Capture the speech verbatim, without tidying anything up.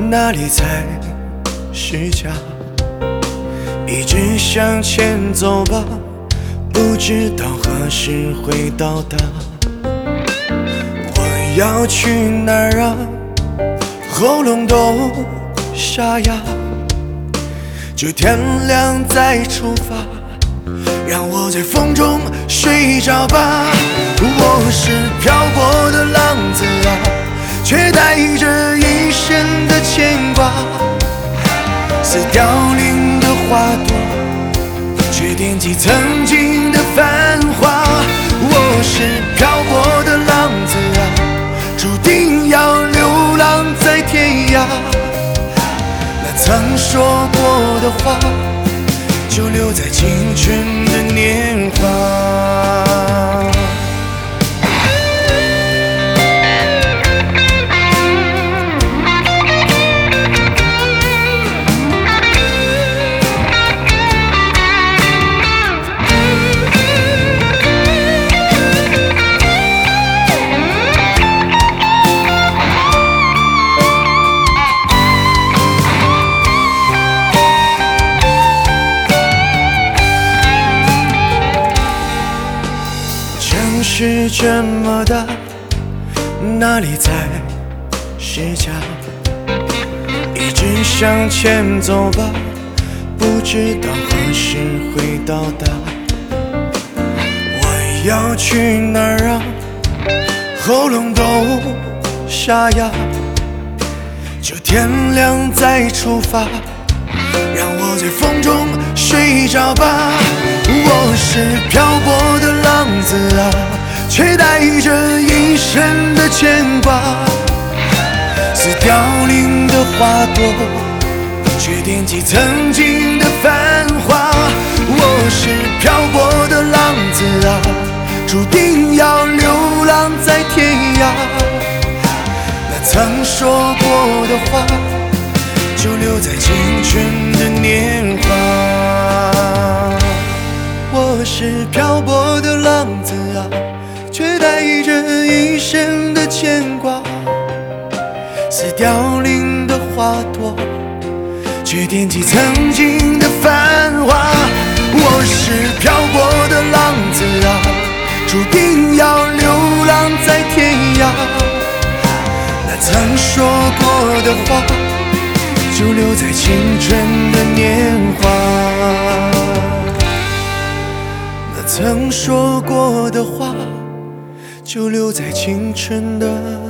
哪里才是家？一直向前走吧，不知道何时会到达。我要去哪儿啊？喉咙都沙哑，就天亮再出发，让我在风中睡着吧。我是漂泊的浪子啊，却带着一身的牵挂。似凋零的花朵，却惦记曾经的繁华。我是漂泊的浪子啊，注定要流浪在天涯。那曾说过的话，就留在青春的年华。城市这么大，哪里才是家？一直向前走吧，不知道何时会到达。我要去哪儿啊？喉咙都沙哑，就天亮再出发，让我在风中睡着吧。我是漂泊的浪子啊，却带着一身的牵挂。似凋零的花朵，却惦记曾经的繁华。我是漂泊的浪子啊，注定要流浪在天涯。那曾说过的话，就留在青春的年华。我是漂泊的浪子啊，却带着一身的牵挂。似凋零的花朵，却惦记曾经的繁华。我是漂泊的浪子啊，注定要流浪在天涯。那曾说过的话，就留在青春的年华。那曾说过的话，就留在青春的